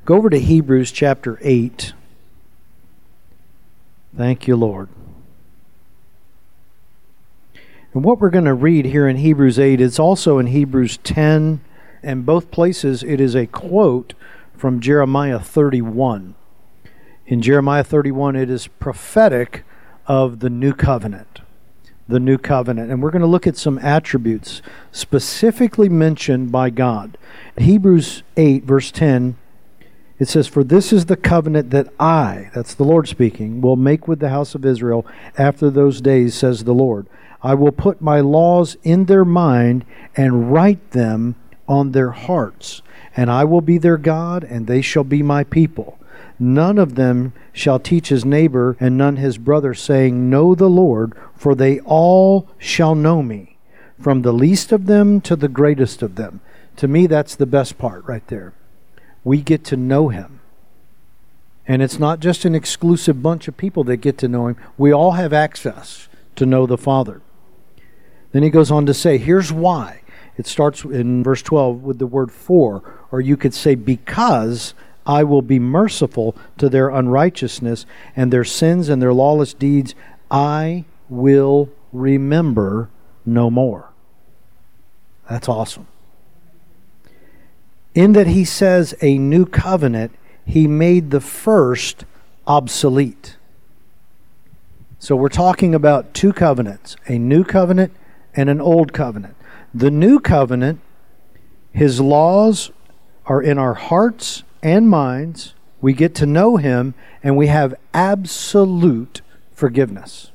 Go over to Hebrews chapter 8. Thank you, Lord. And what we're going to read here in Hebrews 8 is also in Hebrews 10, and both places it is a quote from Jeremiah 31. In Jeremiah 31, it is prophetic of the new covenant. The new covenant. And we're going to look at some attributes specifically mentioned by God. Hebrews 8, verse 10, it says, "For this is the covenant that I," that's the Lord speaking, "will make with the house of Israel after those days, says the Lord. I will put my laws in their mind and write them on their hearts. And I will be their God, and they shall be my people. None of them shall teach his neighbor and none his brother, saying, Know the Lord, for they all shall know me, from the least of them to the greatest of them." To me, that's the best part right there. We get to know him. And it's not just an exclusive bunch of people that get to know him. We all have access to know the Father. Then he goes on to say, here's why. It starts in verse 12 with the word "for," or you could say, "Because I will be merciful to their unrighteousness and their sins and their lawless deeds, I will remember no more." That's awesome. In that he says a new covenant, he made the first obsolete. So we're talking about two covenants, a new covenant and an old covenant. The new covenant, his laws are in our hearts and minds. We get to know him, and we have absolute forgiveness.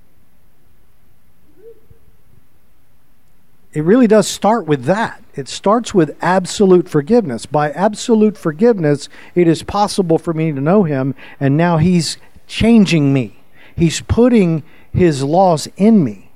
It really does start with that. It starts with absolute forgiveness. By absolute forgiveness, it is possible for me to know him, and now he's changing me. He's putting his laws in me.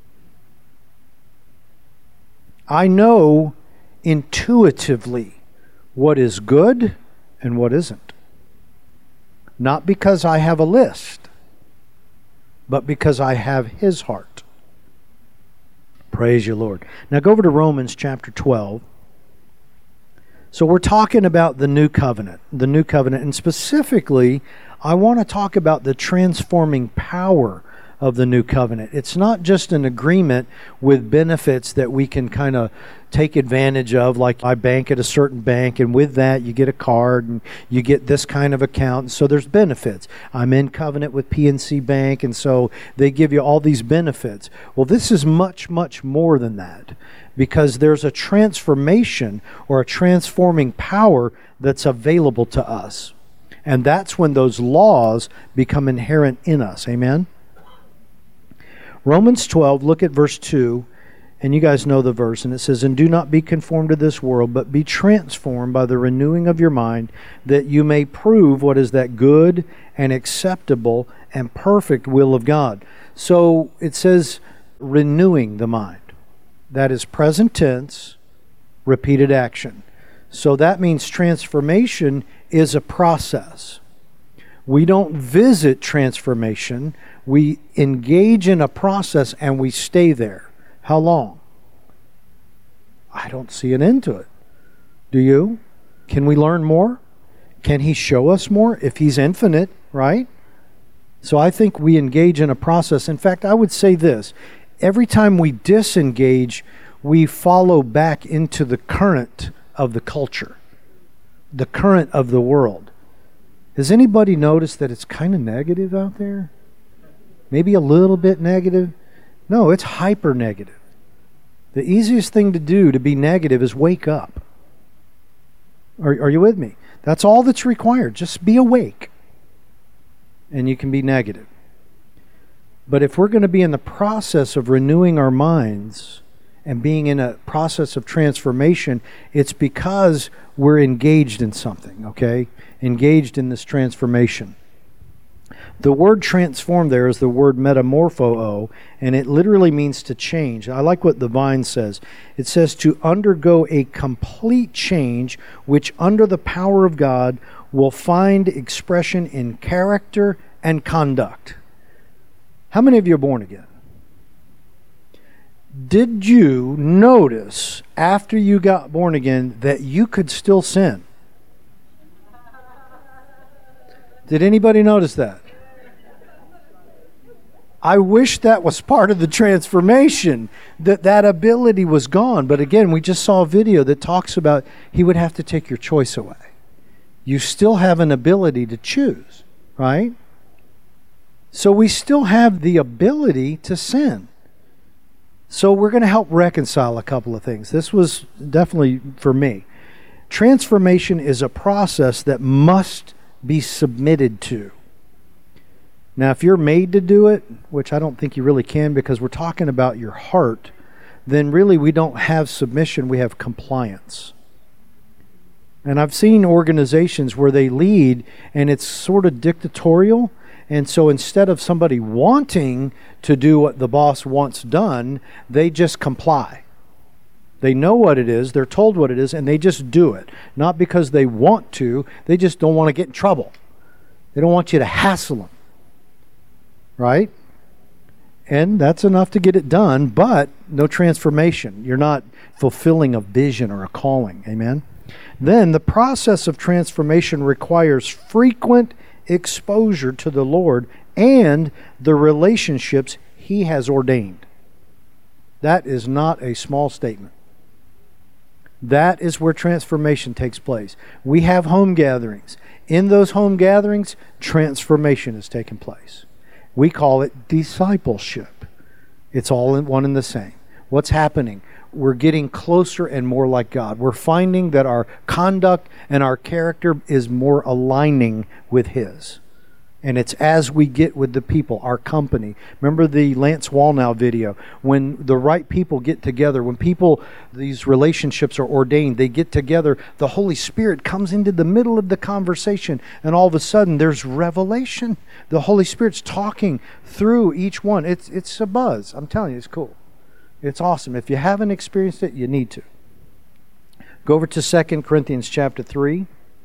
I know intuitively what is good and what isn't. Not because I have a list, but because I have his heart. Praise you, Lord. Now go over to Romans chapter 12. So we're talking about the new covenant, and specifically, I want to talk about the transforming power of the new covenant. It's not just an agreement with benefits that we can kind of take advantage of, like I bank at a certain bank, and with that you get a card and you get this kind of account, so there's benefits. I'm in covenant with PNC Bank, and so they give you all these benefits. Well, this is much, much more than that, because there's a transformation or a transforming power that's available to us. And that's when those laws become inherent in us. Amen? Romans 12, look at verse 2, and you guys know the verse, and it says, "And do not be conformed to this world, but be transformed by the renewing of your mind, that you may prove what is that good and acceptable and perfect will of God." So it says renewing the mind. That is present tense, repeated action. So that means transformation is a process. We don't visit transformation. We engage in a process and we stay there. How long? I don't see an end to it. Do you? Can we learn more? Can he show us more? If he's infinite, right? So I think we engage in a process. In fact, I would say this. Every time we disengage, we follow back into the current of the culture, the current of the world. Has anybody noticed that it's kind of negative out there? Maybe a little bit negative? No, it's hyper negative. The easiest thing to do to be negative is wake up. Are you with me? That's all that's required. Just be awake. And you can be negative. But if we're going to be in the process of renewing our minds and being in a process of transformation, it's because we're engaged in something, okay? Engaged in this transformation. The word transform there is the word metamorpho, and it literally means to change. I like what the Vine says. It says to undergo a complete change, which under the power of God will find expression in character and conduct. How many of you are born again? Did you notice after you got born again that you could still sin? Did anybody notice that? I wish that was part of the transformation, that ability was gone. But again, we just saw a video that talks about he would have to take your choice away. You still have an ability to choose, right? So we still have the ability to sin. So we're going to help reconcile a couple of things. This was definitely for me. Transformation is a process that must be submitted to. Now, if you're made to do it, which I don't think you really can because we're talking about your heart, then really we don't have submission, we have compliance. And I've seen organizations where they lead and it's sort of dictatorial. And so instead of somebody wanting to do what the boss wants done, they just comply. They know what it is, they're told what it is, and they just do it. Not because they want to, they just don't want to get in trouble. They don't want you to hassle them. Right? And that's enough to get it done, but no transformation. You're not fulfilling a vision or a calling. Amen? Then the process of transformation requires frequent exposure to the Lord and the relationships He has ordained. That is not a small statement. That is where transformation takes place. We have home gatherings. In those home gatherings, transformation is taking place. We call it discipleship. It's all in one and the same. What's happening? We're getting closer and more like God. We're finding that our conduct and our character is more aligning with His. And it's as we get with the people, our company. Remember the Lance Wallnau video? When the right people get together, when people, these relationships are ordained, they get together, the Holy Spirit comes into the middle of the conversation, and all of a sudden there's revelation. The Holy Spirit's talking through each one. It's a buzz. I'm telling you, it's cool. It's awesome. If you haven't experienced it, you need to. Go over to 2 Corinthians chapter 3.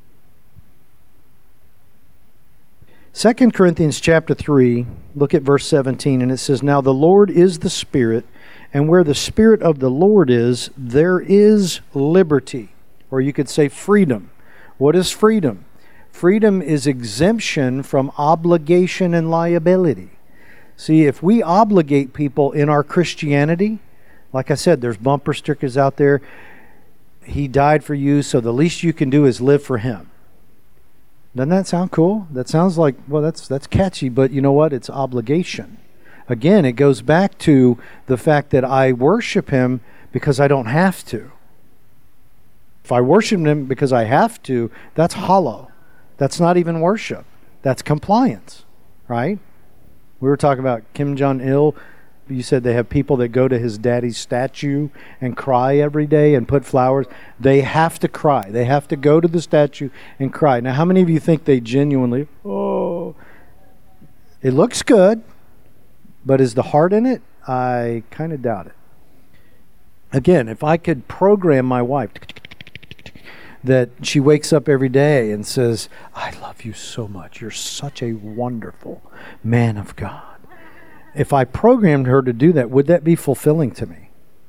2 Corinthians chapter 3, look at verse 17, and it says, "Now the Lord is the Spirit, and where the Spirit of the Lord is, there is liberty." Or you could say freedom. What is freedom? Freedom is exemption from obligation and liability. See, if we obligate people in our Christianity, like I said, there's bumper stickers out there. He died for you, so the least you can do is live for Him. Doesn't that sound cool? That sounds like, well, that's catchy, but you know what? It's obligation. Again, it goes back to the fact that I worship Him because I don't have to. If I worship Him because I have to, that's hollow. That's not even worship. That's compliance, right? We were talking about Kim Jong-il. You said they have people that go to his daddy's statue and cry every day and put flowers. They have to cry. They have to go to the statue and cry. Now, how many of you think they genuinely, oh, it looks good, but is the heart in it? I kind of doubt it. Again, if I could program my wife that she wakes up every day and says, "I love you so much. You're such a wonderful man of God." If I programmed her to do that, would that be fulfilling to me?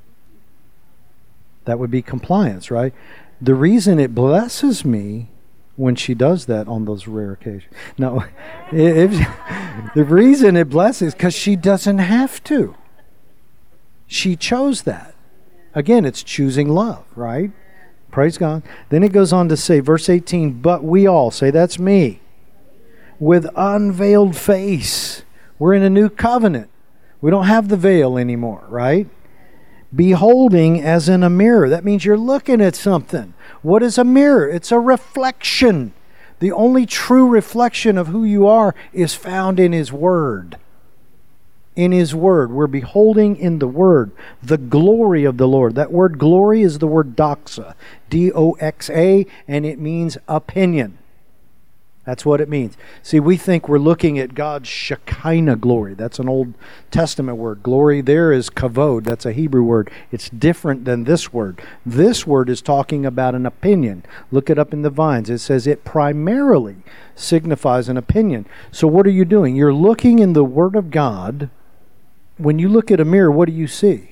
That would be compliance, right? The reason it blesses me when she does that on those rare occasions. No, the reason it blesses is because she doesn't have to. She chose that. Again, it's choosing love, right? Praise God. Then it goes on to say, verse 18, "But we all," say that's me, "with unveiled face." We're in a new covenant. We don't have the veil anymore, right? "Beholding as in a mirror." That means you're looking at something. What is a mirror? It's a reflection. The only true reflection of who you are is found in His Word. In His Word. We're beholding in the Word the glory of the Lord. That word glory is the word doxa. D-O-X-A, and it means opinion. That's what it means. See, we think we're looking at God's Shekinah glory. That's an Old Testament word. Glory there is kavod. That's a Hebrew word. It's different than this word. This word is talking about an opinion. Look it up in the Vines. It says it primarily signifies an opinion. So what are you doing? You're looking in the Word of God. When you look at a mirror, what do you see?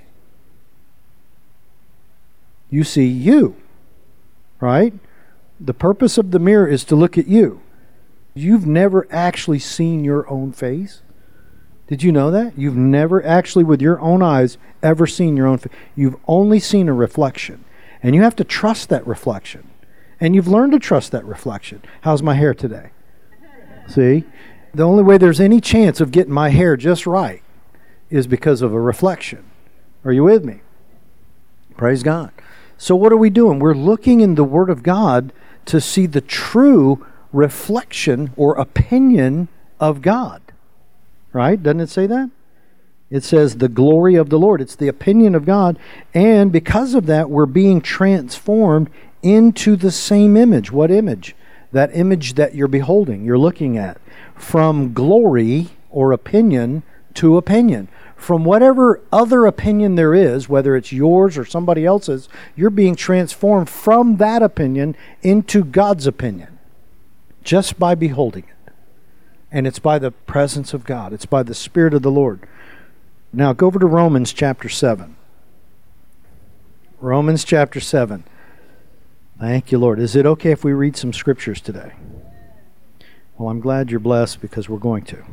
You see you, right? The purpose of the mirror is to look at you. You've never actually seen your own face? Did you know that? You've never actually, with your own eyes, ever seen your own face. You've only seen a reflection. And you have to trust that reflection. And you've learned to trust that reflection. How's my hair today? See? The only way there's any chance of getting my hair just right is because of a reflection. Are you with me? Praise God. So what are we doing? We're looking in the Word of God to see the true reflection or opinion of God. Right? Doesn't it say that? It says the glory of the Lord. It's the opinion of God. And because of that, we're being transformed into the same image. What image? That image that you're beholding, you're looking at. From glory or opinion to opinion. From whatever other opinion there is, whether it's yours or somebody else's, you're being transformed from that opinion into God's opinion. Just by beholding it. And it's by the presence of God. It's by the Spirit of the Lord. Now go over to Romans chapter 7. Romans chapter 7. Thank you, Lord. Is it okay if we read some scriptures today? Well, I'm glad you're blessed because we're going to.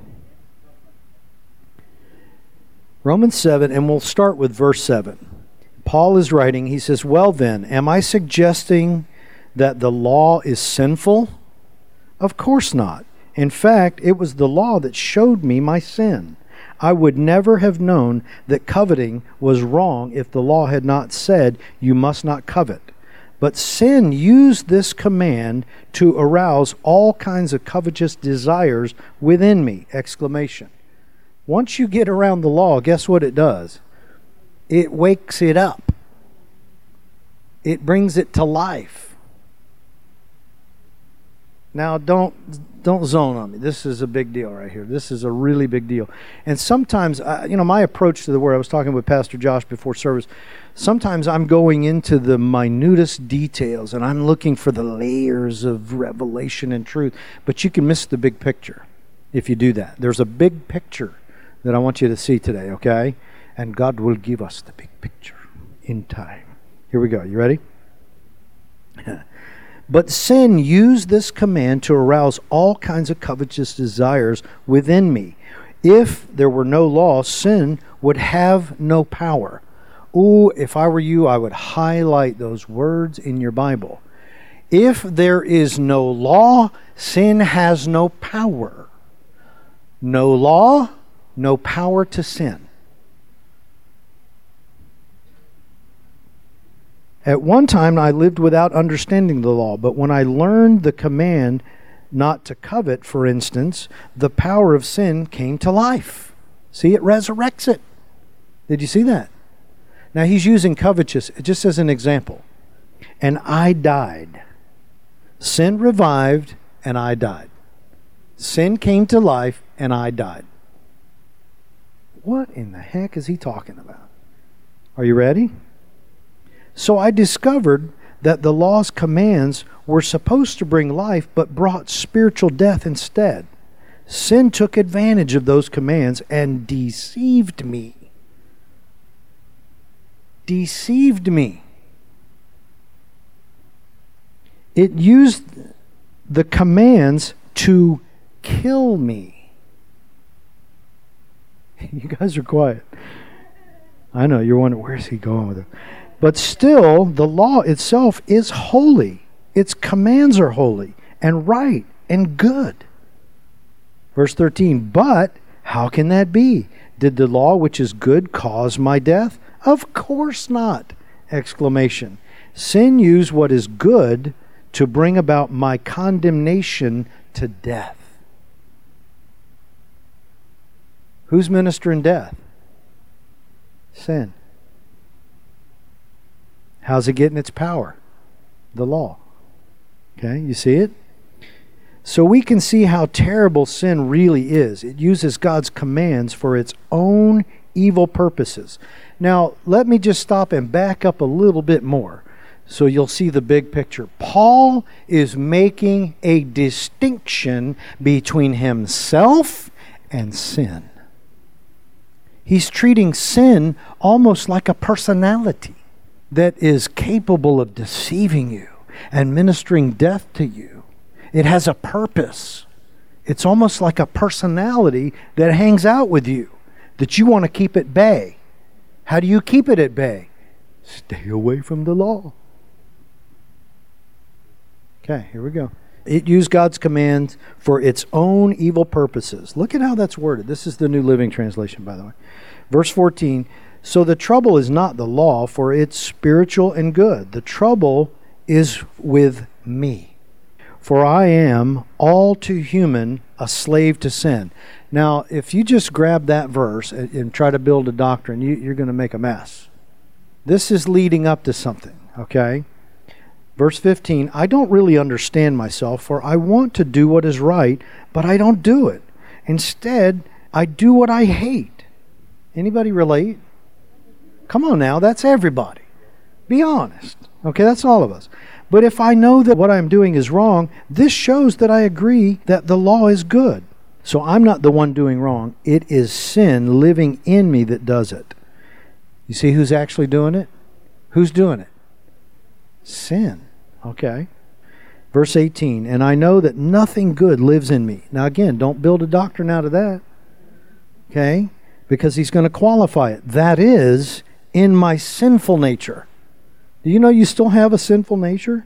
Romans 7, and we'll start with verse 7. Paul is writing, he says, "Well then, am I suggesting that the law is sinful? Of course not. In fact, it was the law that showed me my sin. I would never have known that coveting was wrong if the law had not said, 'You must not covet.' But sin used this command to arouse all kinds of covetous desires within me!" Exclamation. Once you get around the law, guess what it does? It wakes it up. It brings it to life. Now, don't zone on me. This is a big deal right here. This is a really big deal. And sometimes, my approach to the Word, I was talking with Pastor Josh before service, sometimes I'm going into the minutest details and I'm looking for the layers of revelation and truth. But you can miss the big picture if you do that. There's a big picture that I want you to see today, okay? And God will give us the big picture in time. Here we go. You ready? But sin used this command to arouse all kinds of covetous desires within me. If there were no law, sin would have no power. Ooh, if I were you, I would highlight those words in your Bible. If there is no law, sin has no power. No law, no power to sin. At one time I lived without understanding the law, but when I learned the command not to covet, for instance, the power of sin came to life. See, it resurrects it. Did you see that? Now he's using covetous just as an example. And I died. Sin revived and I died. Sin came to life and I died. What in the heck is he talking about? Are you ready? So I discovered that the law's commands were supposed to bring life, but brought spiritual death instead. Sin took advantage of those commands and deceived me. Deceived me. It used the commands to kill me. You guys are quiet. I know, you're wondering, where's he going with it? But still, the law itself is holy. Its commands are holy and right and good. Verse 13, but how can that be? Did the law which is good cause my death? Of course not! Exclamation. Sin used what is good to bring about my condemnation to death. Who's ministering death? Sin. How's it getting its power? The law. Okay, you see it? So we can see how terrible sin really is. It uses God's commands for its own evil purposes. Now, let me just stop and back up a little bit more so you'll see the big picture. Paul is making a distinction between himself and sin. He's treating sin almost like a personality that is capable of deceiving you and ministering death to you. It has a purpose. It's almost like a personality that hangs out with you, that you want to keep at bay. How do you keep it at bay? Stay away from the law. Okay, here we go. It used God's command for its own evil purposes. Look at how that's worded. This is the New Living Translation, by the way. Verse 14, so the trouble is not the law, for it's spiritual and good. The trouble is with me. For I am all too human, a slave to sin. Now, if you just grab that verse and try to build a doctrine, you're going to make a mess. This is leading up to something, okay? Verse 15, I don't really understand myself, for I want to do what is right, but I don't do it. Instead, I do what I hate. Anybody relate? Come on now, that's everybody. Be honest. Okay, that's all of us. But if I know that what I'm doing is wrong, this shows that I agree that the law is good. So I'm not the one doing wrong. It is sin living in me that does it. You see who's actually doing it? Who's doing it? Sin. Okay. Verse 18, and I know that nothing good lives in me. Now again, don't build a doctrine out of that. Okay? Because he's going to qualify it. That is, in my sinful nature. Do you know you still have a sinful nature?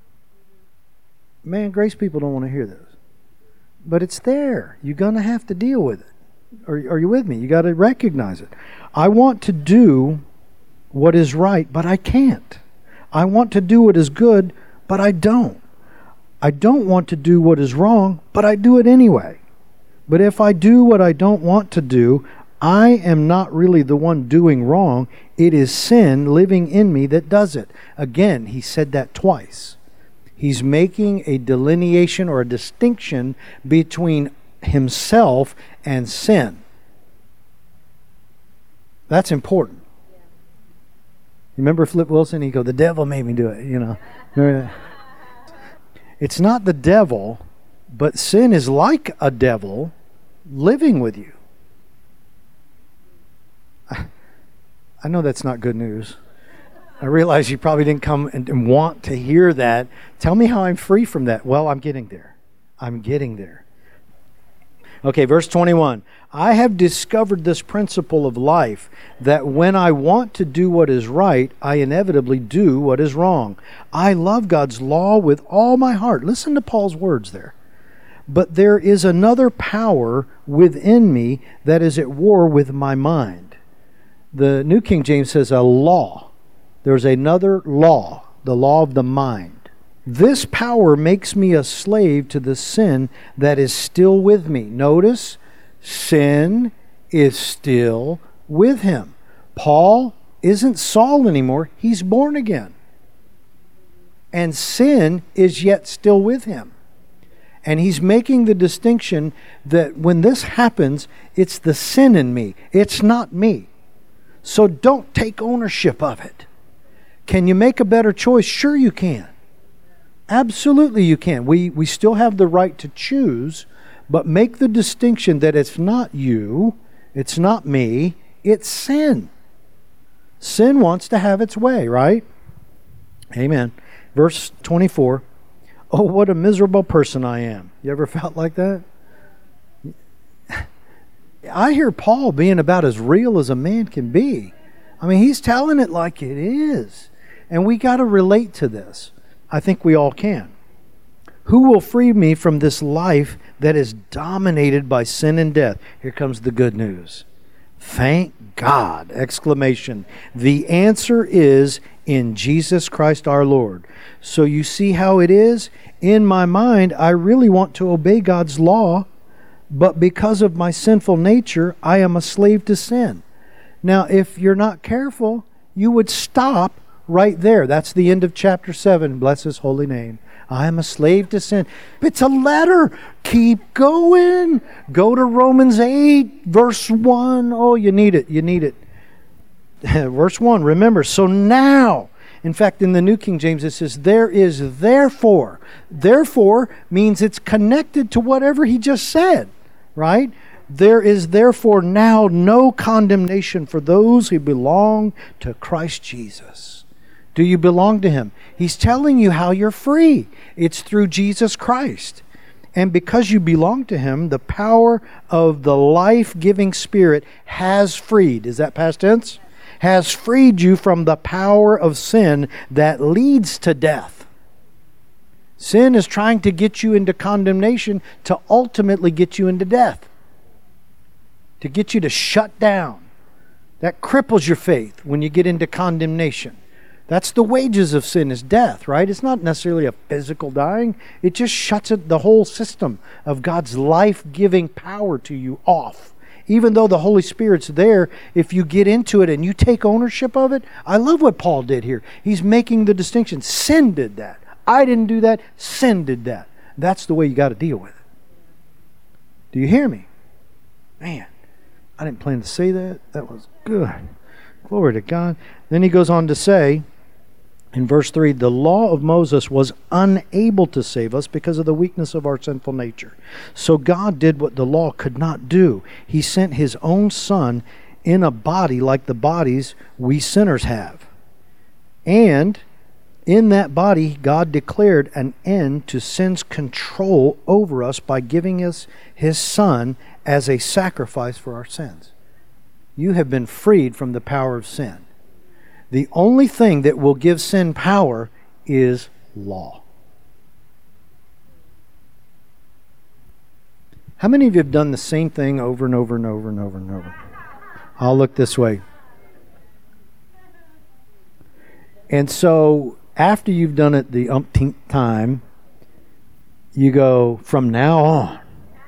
Man, grace people don't want to hear this. But it's there. You're going to have to deal with it. Are you with me? You got to recognize it. I want to do what is right, but I can't. I want to do what is good, but I don't. I don't want to do what is wrong, but I do it anyway. But if I do what I don't want to do, I am not really the one doing wrong. It is sin living in me that does it. Again, he said that twice. He's making a delineation or a distinction between himself and sin. That's important. You remember Flip Wilson? He'd go, the devil made me do it, you know. Remember that? It's not the devil, but sin is like a devil living with you. I know that's not good news. I realize you probably didn't come and want to hear that. Tell me how I'm free from that. Well, I'm getting there. I'm getting there. Okay, verse 21. I have discovered this principle of life, that when I want to do what is right, I inevitably do what is wrong. I love God's law with all my heart. Listen to Paul's words there. But there is another power within me that is at war with my mind. The New King James says a law. There's another law, the law of the mind. This power makes me a slave to the sin that is still with me. Notice, sin is still with him. Paul isn't Saul anymore. He's born again. And sin is yet still with him. And he's making the distinction that when this happens, it's the sin in me. It's not me. So don't take ownership of it. Can you make a better choice? Sure you can. Absolutely you can. We still have the right to choose, but make the distinction that it's not you, it's not me, it's sin. Sin wants to have its way, right? Amen. Verse 24. Oh, what a miserable person I am. You ever felt like that? I hear Paul being about as real as a man can be. I mean, he's telling it like it is. And we got to relate to this. I think we all can. Who will free me from this life that is dominated by sin and death? Here comes the good news. Thank God! Exclamation. The answer is in Jesus Christ our Lord. So you see how it is? In my mind, I really want to obey God's law, but because of my sinful nature, I am a slave to sin. Now, if you're not careful, you would stop right there. That's the end of chapter 7. Bless his holy name. I am a slave to sin. It's a letter. Keep going. Go to Romans 8, verse 1. Oh, you need it. You need it. Verse 1, remember, so now, in fact, in the New King James, it says, there is therefore. Therefore means it's connected to whatever he just said, right? There is therefore now no condemnation for those who belong to Christ Jesus. Do you belong to him? He's telling you how you're free. It's through Jesus Christ. And because you belong to Him, the power of the life-giving Spirit has freed. Is that past tense? Has freed you from the power of sin that leads to death. Sin is trying to get you into condemnation to ultimately get you into death. To get you to shut down. That cripples your faith when you get into condemnation. That's the wages of sin is death, right? It's not necessarily a physical dying. It just shuts the whole system of God's life-giving power to you off. Even though the Holy Spirit's there, if you get into it and you take ownership of it, I love what Paul did here. He's making the distinction. Sin did that. I didn't do that. Sin did that. That's the way you got to deal with it. Do you hear me? Man, I didn't plan to say that. That was good. Glory to God. Then he goes on to say, in verse 3, the law of Moses was unable to save us because of the weakness of our sinful nature. So God did what the law could not do. He sent His own Son in a body like the bodies we sinners have. And in that body, God declared an end to sin's control over us by giving us His Son as a sacrifice for our sins. You have been freed from the power of sin. The only thing that will give sin power is law. How many of you have done the same thing over and over and over and over and over? I'll look this way. And so, after you've done it the umpteenth time, you go, from now on.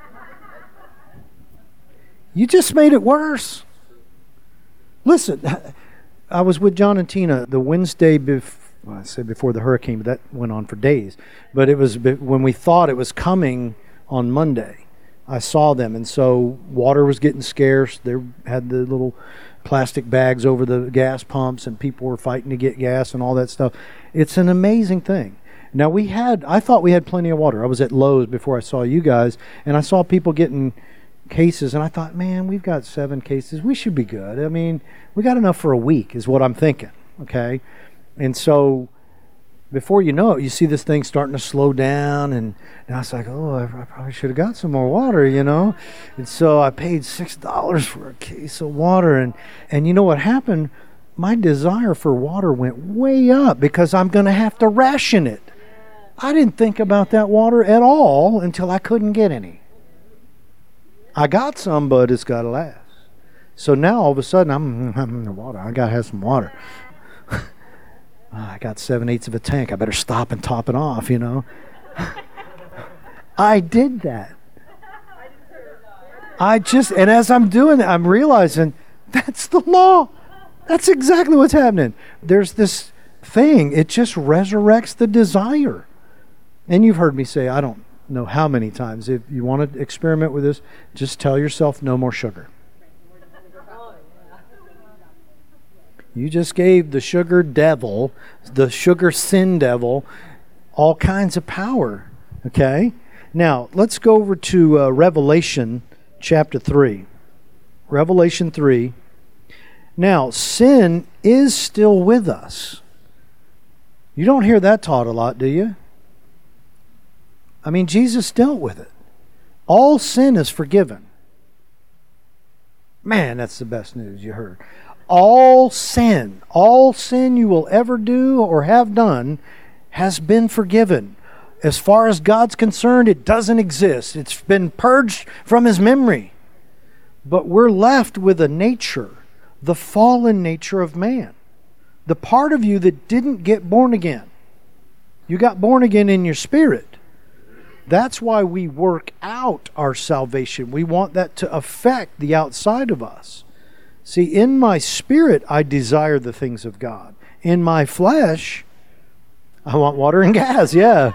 You just made it worse. Listen, I was with John and Tina the Wednesday before the hurricane, but that went on for days. But it was when we thought it was coming on Monday. I saw them, and so water was getting scarce. They had the little plastic bags over the gas pumps, and people were fighting to get gas and all that stuff. It's an amazing thing. Now I thought we had plenty of water. I was at Lowe's before I saw you guys, and I saw people getting cases, and I thought, man, we've got 7 cases. We should be good. I mean, we got enough for a week is what I'm thinking, okay? And so before you know it, you see this thing starting to slow down, and I was like, oh, I probably should have got some more water, you know? And so I paid $6 for a case of water, and you know what happened? My desire for water went way up because I'm going to have to ration it. I didn't think about that water at all until I couldn't get any. I got some, but it's got to last. So now all of a sudden I'm in the water. I got to have some water. I got 7/8 of a tank. I better stop and top it off, you know. I did that. And as I'm doing it, I'm realizing that's the law. That's exactly what's happening. There's this thing. It just resurrects the desire. And you've heard me say, I don't know how many times, if you want to experiment with this, just tell yourself no more sugar. You just gave the sugar devil, the sugar sin devil, all kinds of power. Okay? Now, let's go over to Revelation chapter 3. Revelation 3. Now, sin is still with us. You don't hear that taught a lot, do you? I mean, Jesus dealt with it. All sin is forgiven. Man, that's the best news you heard. All sin you will ever do or have done has been forgiven. As far as God's concerned, it doesn't exist. It's been purged from His memory. But we're left with a nature, the fallen nature of man. The part of you that didn't get born again. You got born again in your spirit. That's why we work out our salvation. We want that to affect the outside of us. See, in my spirit, I desire the things of God. In my flesh, I want water and gas, yeah.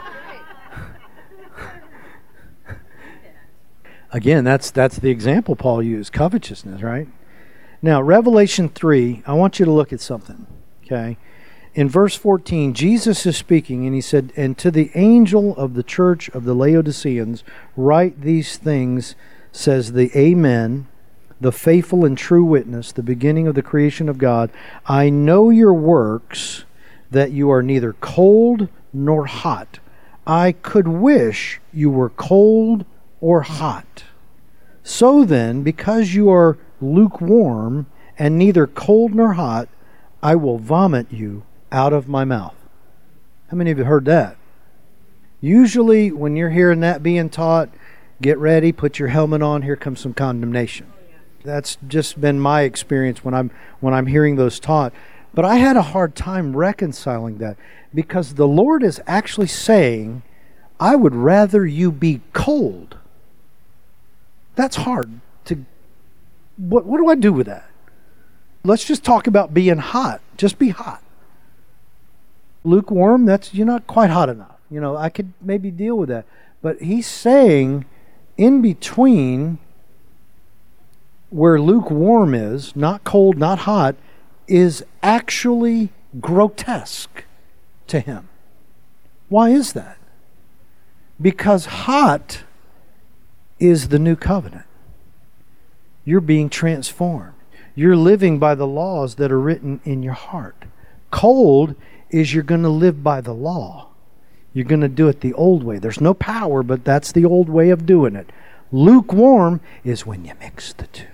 Again, that's the example Paul used, covetousness, right? Now, Revelation 3, I want you to look at something, okay? In verse 14, Jesus is speaking, and he said, and to the angel of the church of the Laodiceans, write these things, says the Amen, the faithful and true witness, the beginning of the creation of God. I know your works, that you are neither cold nor hot. I could wish you were cold or hot. So then, because you are lukewarm and neither cold nor hot, I will vomit you out of my mouth. How many of you heard that? Usually when you're hearing that being taught, get ready, put your helmet on, here comes some condemnation. That's just been my experience when I'm hearing those taught. But I had a hard time reconciling that, because the Lord is actually saying, I would rather you be cold. That's hard to... What do I do with that? Let's just talk about being hot. Just be hot. Lukewarm, you're not quite hot enough. I could maybe deal with that. But he's saying, in between where lukewarm is, not cold, not hot, is actually grotesque to him. Why is that? Because hot is the new covenant. You're being transformed. You're living by the laws that are written in your heart. Cold is you're going to live by the law. You're going to do it the old way. There's no power, but that's the old way of doing it. Lukewarm is when you mix the two.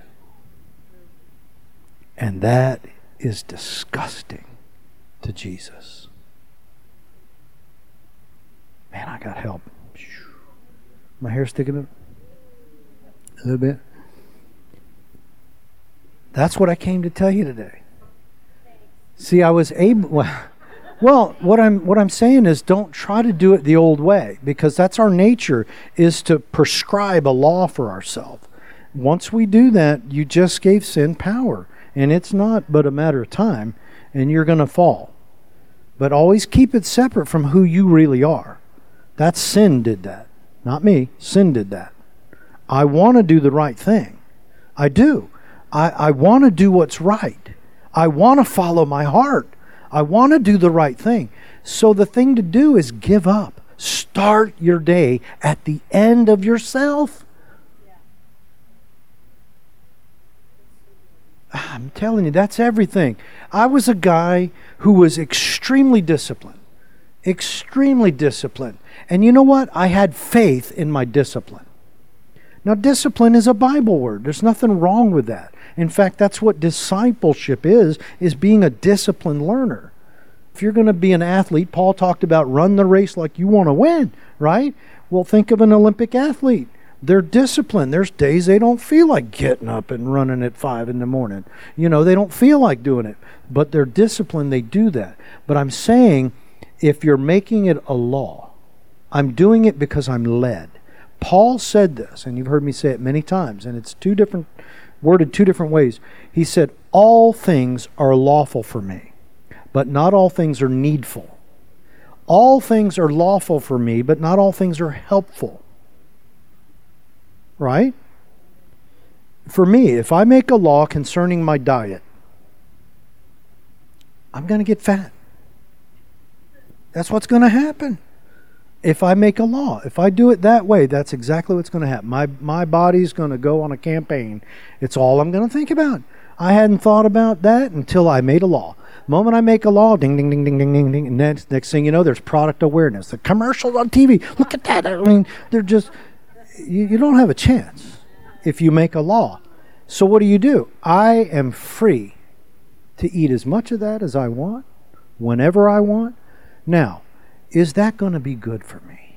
And that is disgusting to Jesus. Man, I got help. My hair sticking up a little bit. That's what I came to tell you today. See, I was able... Well, what I'm saying is, don't try to do it the old way, because that's our nature, is to prescribe a law for ourselves. Once we do that, you just gave sin power, and it's not but a matter of time, and you're going to fall. But always keep it separate from who you really are. That's sin did that, not me. Sin did that. I want to do the right thing. I do. I want to do what's right. I want to follow my heart. I want to do the right thing. So the thing to do is give up. Start your day at the end of yourself. I'm telling you, that's everything. I was a guy who was extremely disciplined. Extremely disciplined. And you know what? I had faith in my discipline. Now, discipline is a Bible word. There's nothing wrong with that. In fact, that's what discipleship is being a disciplined learner. If you're going to be an athlete, Paul talked about run the race like you want to win, right? Well, think of an Olympic athlete. They're disciplined. There's days they don't feel like getting up and running at 5 in the morning. They don't feel like doing it. But they're disciplined. They do that. But I'm saying, if you're making it a law, I'm doing it because I'm led. Paul said this, and you've heard me say it many times, and it's worded two different ways. He said, all things are lawful for me, but not all things are needful. All things are lawful for me, but not all things are helpful. Right? For me, if I make a law concerning my diet, I'm going to get fat. That's what's going to happen. If I make a law, if I do it that way, that's exactly what's going to happen. My body's going to go on a campaign. It's all I'm going to think about. I hadn't thought about that until I made a law. The moment I make a law, ding, ding, ding, ding, ding, ding, ding, and next thing you know, there's product awareness. The commercials on TV, look at that. I mean, they're just, you don't have a chance if you make a law. So what do? I am free to eat as much of that as I want, whenever I want. Now, is that going to be good for me?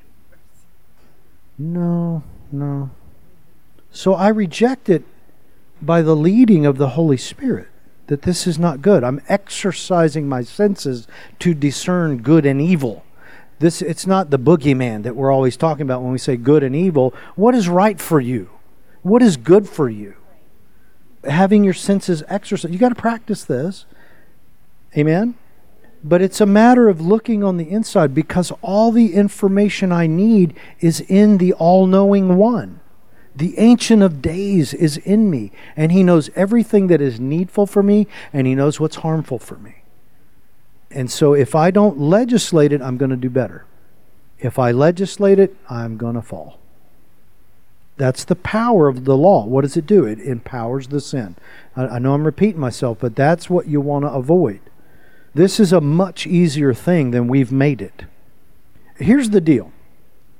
No. So I reject it by the leading of the Holy Spirit, that this is not good. I'm exercising my senses to discern good and evil. It's not the boogeyman that we're always talking about when we say good and evil. What is right for you? What is good for you? Having your senses exercised. You got to practice this. Amen? But it's a matter of looking on the inside, because all the information I need is in the all-knowing one. The Ancient of Days is in me, and He knows everything that is needful for me, and He knows what's harmful for me. And so if I don't legislate it, I'm going to do better. If I legislate it, I'm going to fall. That's the power of the law. What does it do? It empowers the sin. I know I'm repeating myself, but that's what you want to avoid. This is a much easier thing than we've made it. Here's the deal.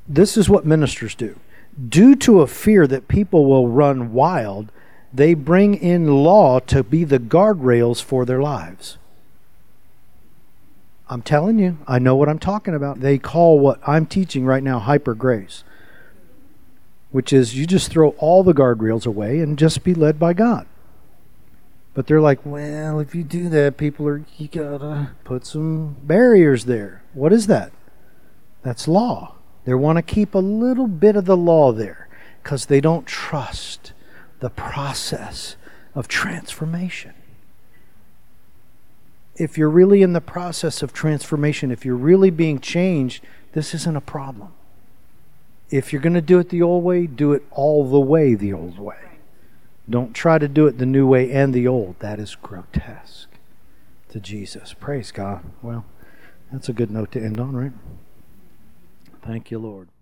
this is what ministers do. Due to a fear that people will run wild, they bring in law to be the guardrails for their lives. I'm telling you, I know what I'm talking about. They call what I'm teaching right now hyper grace, which is you just throw all the guardrails away and just be led by God. But they're like, well, if you do that, you gotta put some barriers there. What is that? That's law. They want to keep a little bit of the law there because they don't trust the process of transformation. If you're really in the process of transformation, if you're really being changed, this isn't a problem. If you're going to do it the old way, do it all the way the old way. Don't try to do it the new way and the old. That is grotesque to Jesus. Praise God. Well, that's a good note to end on, right? Thank you, Lord.